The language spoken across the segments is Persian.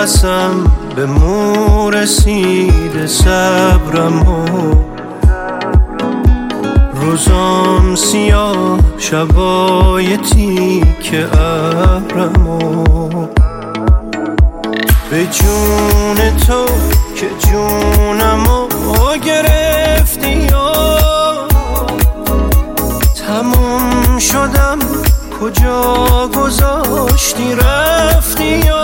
نفسم به مو رسیده صبرم و روزام سیاه شبای تیک ابرم و به جون تو که جونمو گرفتی یا تموم شدم کجا گذاشتی رفتی یا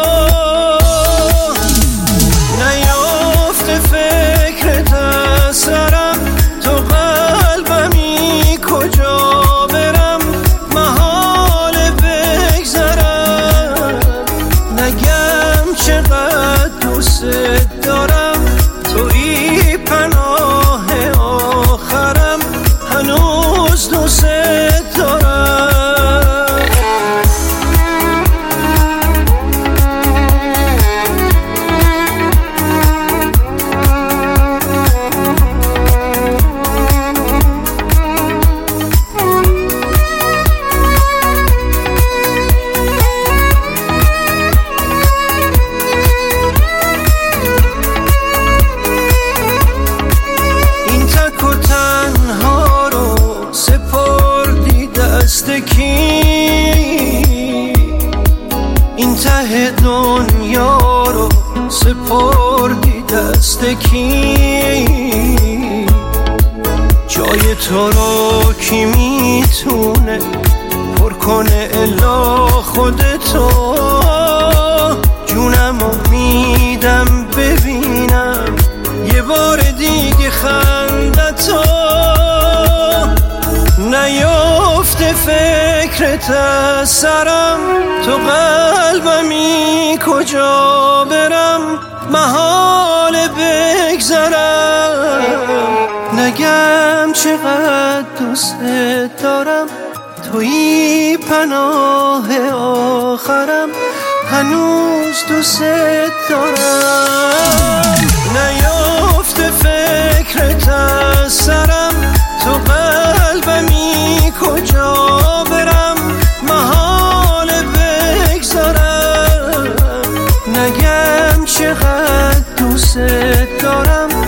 نیافته فکرت از سرم تو قلبمی کجا برم محال بگذرم نگم چقدر دوست دارم توی پناه آخرم هنوز دوست دارم این ته دنیا رو سپردی دست کی جای تو رو کی میتونه پر کنه الا خودتو جونمو میدم ببینم یه بار دیگه خندتو نیافته فکرت از سرم تو قلبمی کجا برم محال بگذرم نگم چقدر دوست دارم توی پناه آخرم هنوز دوست دارم نیافته فکرت از سرم تو قلبمی کجا برم محال بگذارم نگم چقدر دوست دارم